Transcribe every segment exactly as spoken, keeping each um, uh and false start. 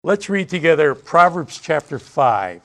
Let's read together Proverbs chapter five.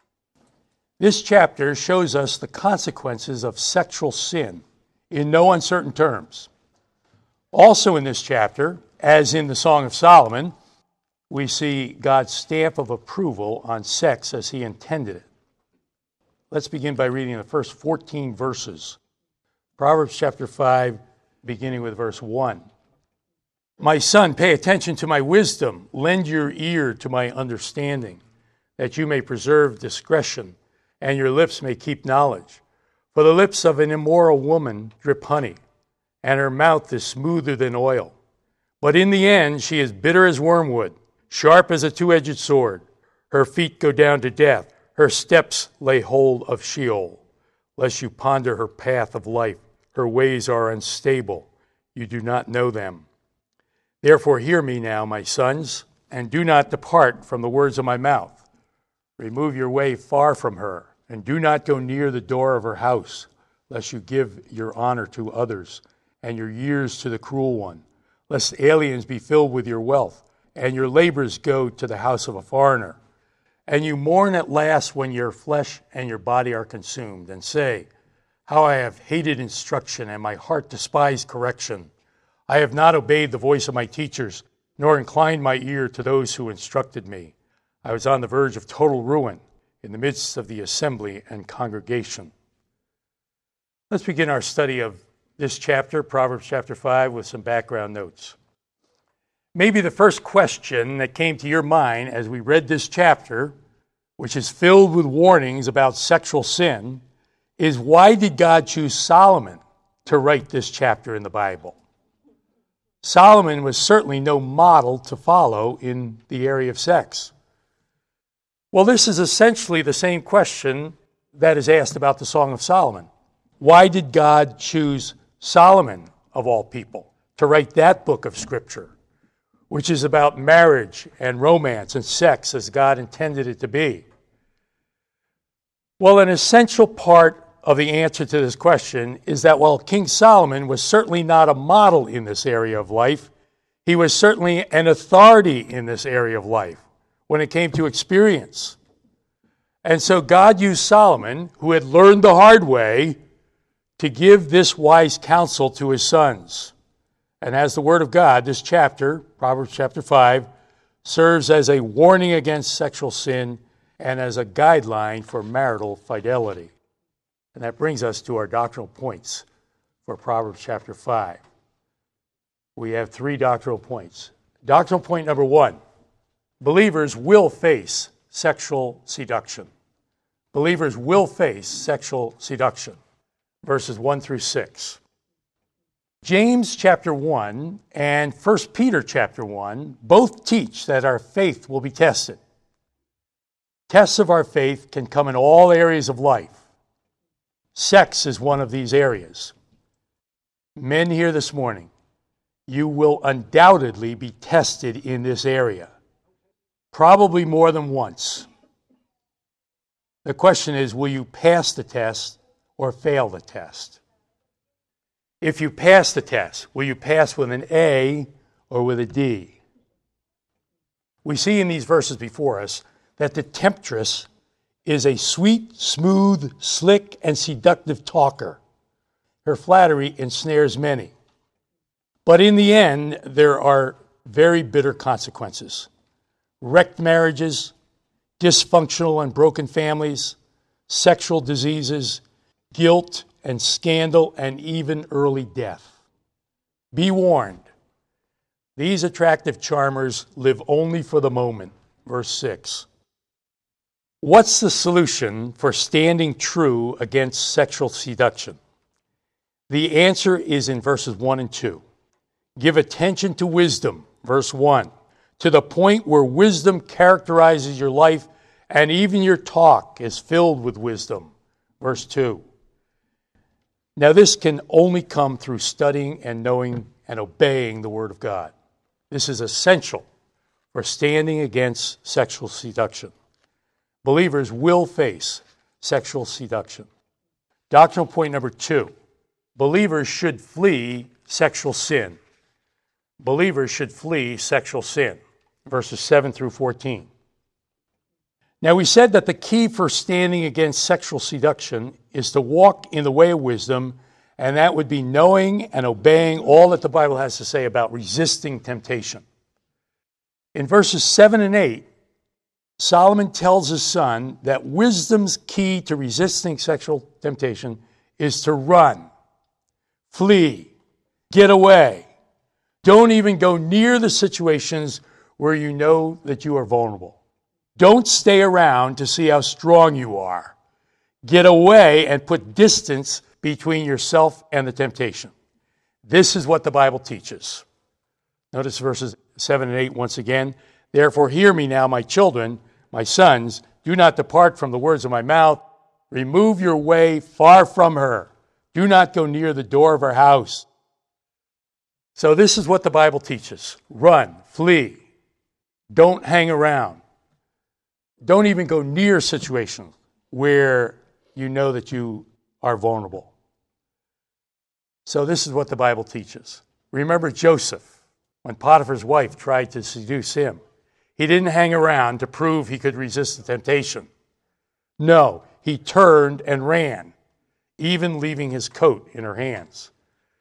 This chapter shows us the consequences of sexual sin in no uncertain terms. Also in this chapter, as in the Song of Solomon, we see God's stamp of approval on sex as he intended it. Let's begin by reading the first fourteen verses. Proverbs chapter five, beginning with verse one. My son, pay attention to my wisdom. Lend your ear to my understanding, that you may preserve discretion, and your lips may keep knowledge. For the lips of an immoral woman drip honey, and her mouth is smoother than oil. But in the end she is bitter as wormwood, sharp as a two-edged sword. Her feet go down to death. Her steps lay hold of Sheol. Lest you ponder her path of life. Her ways are unstable. You do not know them. Therefore hear me now, my sons, and do not depart from the words of my mouth. Remove your way far from her, and do not go near the door of her house, lest you give your honor to others, and your years to the cruel one, lest aliens be filled with your wealth, and your labors go to the house of a foreigner. And you mourn at last when your flesh and your body are consumed, and say, how I have hated instruction, and my heart despised correction. I have not obeyed the voice of my teachers, nor inclined my ear to those who instructed me. I was on the verge of total ruin in the midst of the assembly and congregation. Let's begin our study of this chapter, Proverbs chapter five, with some background notes. Maybe the first question that came to your mind as we read this chapter, which is filled with warnings about sexual sin, is why did God choose Solomon to write this chapter in the Bible? Solomon was certainly no model to follow in the area of sex. Well, this is essentially the same question that is asked about the Song of Solomon. Why did God choose Solomon, of all people, to write that book of Scripture, which is about marriage and romance and sex as God intended it to be? Well, an essential part of the answer to this question is that while King Solomon was certainly not a model in this area of life, he was certainly an authority in this area of life when it came to experience. And so God used Solomon, who had learned the hard way, to give this wise counsel to his sons. And as the Word of God, this chapter, Proverbs chapter five, serves as a warning against sexual sin and as a guideline for marital fidelity. And that brings us to our doctrinal points for Proverbs chapter five. We have three doctrinal points. Doctrinal point number one, believers will face sexual seduction. Believers will face sexual seduction. Verses one through six. James chapter one and First Peter chapter one both teach that our faith will be tested. Tests of our faith can come in all areas of life. Sex is one of these areas. Men here this morning, you will undoubtedly be tested in this area, probably more than once. The question is, will you pass the test or fail the test? If you pass the test, will you pass with an A or with a D? We see in these verses before us that the temptress is a sweet, smooth, slick, and seductive talker. Her flattery ensnares many. But in the end, there are very bitter consequences. Wrecked marriages, dysfunctional and broken families, sexual diseases, guilt and scandal, and even early death. Be warned. These attractive charmers live only for the moment. Verse six. What's the solution for standing true against sexual seduction? The answer is in verses one and two. Give attention to wisdom, verse one, to the point where wisdom characterizes your life and even your talk is filled with wisdom, verse two. Now this can only come through studying and knowing and obeying the Word of God. This is essential for standing against sexual seduction. Believers will face sexual seduction. Doctrinal point number two, believers should flee sexual sin. Believers should flee sexual sin. verses seven through fourteen. Now we said that the key for standing against sexual seduction is to walk in the way of wisdom, and that would be knowing and obeying all that the Bible has to say about resisting temptation. In verses seven and eight, Solomon tells his son that wisdom's key to resisting sexual temptation is to run, flee, get away. Don't even go near the situations where you know that you are vulnerable. Don't stay around to see how strong you are. Get away and put distance between yourself and the temptation. This is what the Bible teaches. Notice verses seven and eight once again. Therefore hear me now, my children, my sons, do not depart from the words of my mouth. Remove your way far from her. Do not go near the door of her house. So this is what the Bible teaches. Run, flee. Don't hang around. Don't even go near situations where you know that you are vulnerable. So this is what the Bible teaches. Remember Joseph, when Potiphar's wife tried to seduce him. He didn't hang around to prove he could resist the temptation. No, he turned and ran, even leaving his coat in her hands.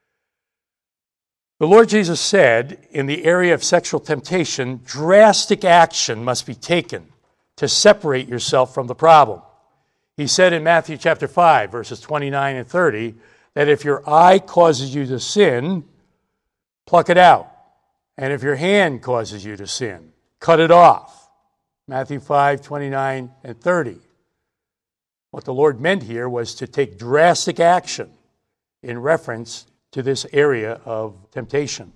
The Lord Jesus said, in the area of sexual temptation, drastic action must be taken to separate yourself from the problem. He said in Matthew chapter five, verses twenty-nine and thirty, that if your eye causes you to sin, pluck it out. And if your hand causes you to sin, cut it off. Matthew five, twenty-nine and thirty. What the Lord meant here was to take drastic action in reference to this area of temptation.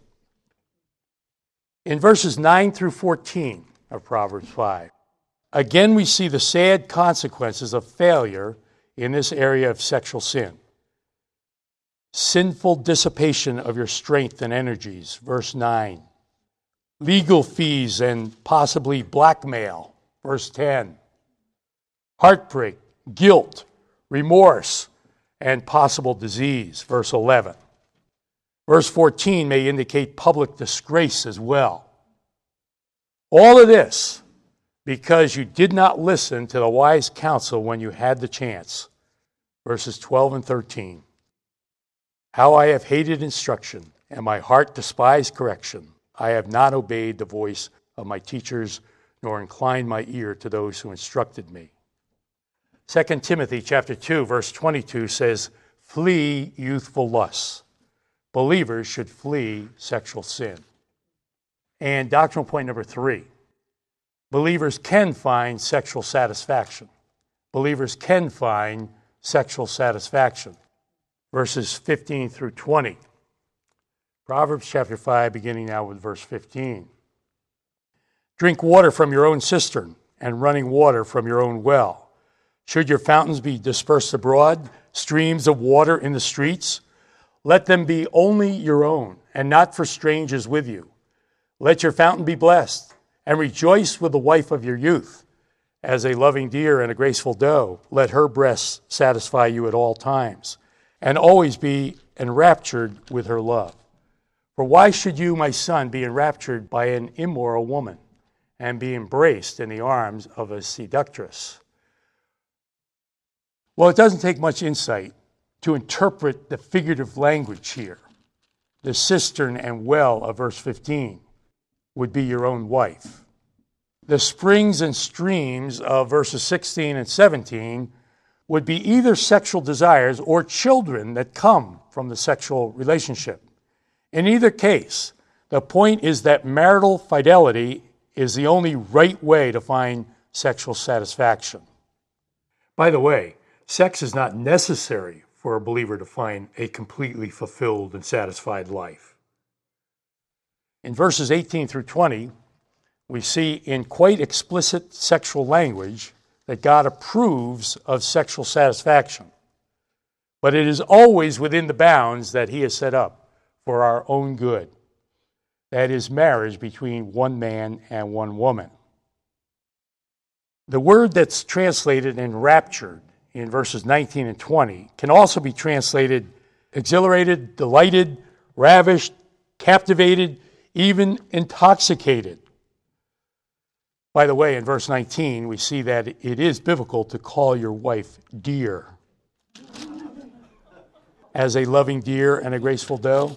In verses nine through fourteen of Proverbs five, again we see the sad consequences of failure in this area of sexual sin. Sinful dissipation of your strength and energies, verse nine. Legal fees and possibly blackmail, verse ten. Heartbreak, guilt, remorse, and possible disease, verse eleven. Verse fourteen may indicate public disgrace as well. All of this because you did not listen to the wise counsel when you had the chance, verses twelve and thirteen. How I have hated instruction, and my heart despised correction. I have not obeyed the voice of my teachers, nor inclined my ear to those who instructed me. Second Timothy chapter two, verse twenty-two says, flee youthful lusts. Believers should flee sexual sin. And doctrinal point number three, believers can find sexual satisfaction. Believers can find sexual satisfaction. Verses fifteen through twenty. Proverbs chapter five, beginning now with verse fifteen. Drink water from your own cistern, and running water from your own well. Should your fountains be dispersed abroad, streams of water in the streets? Let them be only your own, and not for strangers with you. Let your fountain be blessed, and rejoice with the wife of your youth. As a loving deer and a graceful doe, let her breasts satisfy you at all times, and always be enraptured with her love. For why should you, my son, be enraptured by an immoral woman, and be embraced in the arms of a seductress? Well, it doesn't take much insight to interpret the figurative language here. The cistern and well of verse fifteen would be your own wife. The springs and streams of verses sixteen and seventeen would be either sexual desires or children that come from the sexual relationship. In either case, the point is that marital fidelity is the only right way to find sexual satisfaction. By the way, sex is not necessary for a believer to find a completely fulfilled and satisfied life. In verses eighteen through twenty, we see in quite explicit sexual language that God approves of sexual satisfaction. But it is always within the bounds that he has set up for our own good. That is marriage between one man and one woman. The word that's translated enraptured in verses nineteen and twenty can also be translated exhilarated, delighted, ravished, captivated, even intoxicated. By the way, in verse nineteen, we see that it is biblical to call your wife dear. As a loving deer and a graceful doe.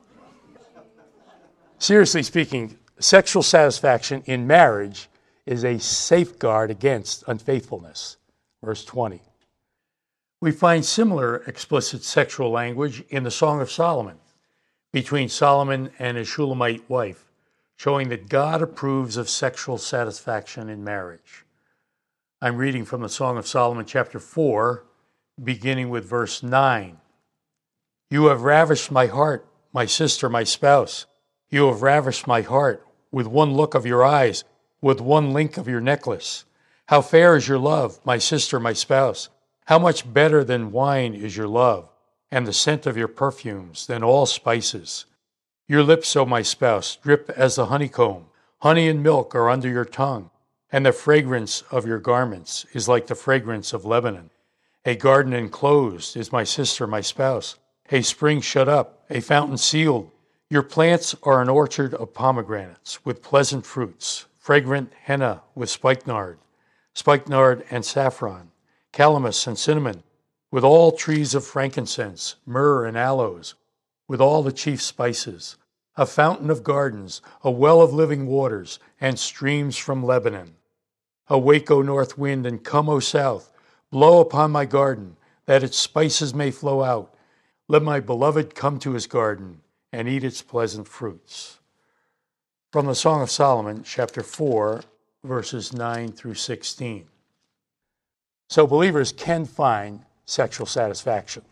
Seriously speaking, sexual satisfaction in marriage is a safeguard against unfaithfulness. Verse twenty. We find similar explicit sexual language in the Song of Solomon between Solomon and his Shulamite wife, showing that God approves of sexual satisfaction in marriage. I'm reading from the Song of Solomon, chapter four, beginning with verse nine. You have ravished my heart, my sister, my spouse. You have ravished my heart with one look of your eyes, with one link of your necklace. How fair is your love, my sister, my spouse. How much better than wine is your love, and the scent of your perfumes than all spices. Your lips, O my spouse, drip as the honeycomb. Honey and milk are under your tongue, and the fragrance of your garments is like the fragrance of Lebanon. A garden enclosed is my sister, my spouse. A spring shut up, a fountain sealed. Your plants are an orchard of pomegranates with pleasant fruits, fragrant henna with spikenard, spikenard and saffron, calamus and cinnamon, with all trees of frankincense, myrrh and aloes, with all the chief spices, a fountain of gardens, a well of living waters, and streams from Lebanon. Awake, O north wind, and come, O south, blow upon my garden, that its spices may flow out. Let my beloved come to his garden and eat its pleasant fruits. From the Song of Solomon, chapter four, verses nine through sixteen. So believers can find sexual satisfaction.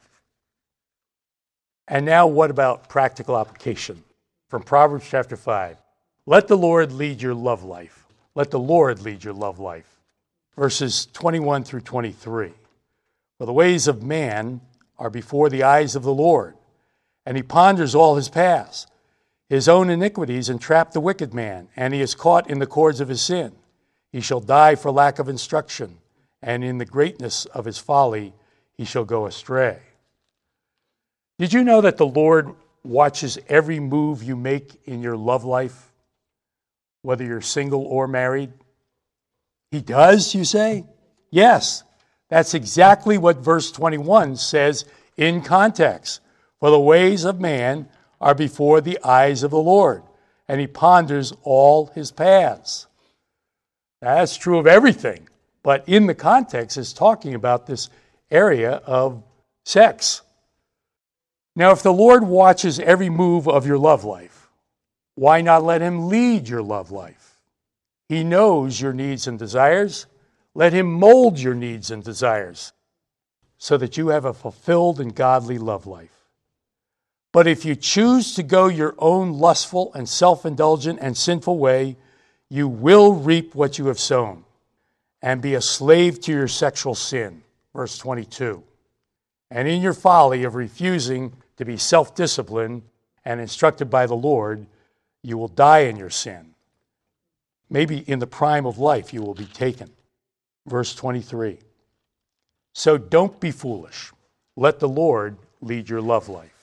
And now what about practical application? From Proverbs chapter five. Let the Lord lead your love life. Let the Lord lead your love life. Verses twenty-one through twenty-three. For the ways of man are before the eyes of the Lord, and he ponders all his paths. His own iniquities entrap the wicked man, and he is caught in the cords of his sin. He shall die for lack of instruction, and in the greatness of his folly he shall go astray. Did you know that the Lord watches every move you make in your love life, whether you're single or married? He does, you say? Yes. That's exactly what verse twenty-one says in context. For the ways of man are before the eyes of the Lord, and he ponders all his paths. That's true of everything, but in the context, it's talking about this area of sex. Now, if the Lord watches every move of your love life, why not let him lead your love life? He knows your needs and desires. Let him mold your needs and desires so that you have a fulfilled and godly love life. But if you choose to go your own lustful and self-indulgent and sinful way, you will reap what you have sown and be a slave to your sexual sin. Verse twenty-two. And in your folly of refusing to be self-disciplined and instructed by the Lord, you will die in your sin. Maybe in the prime of life you will be taken. Verse twenty-three. So don't be foolish. Let the Lord lead your love life.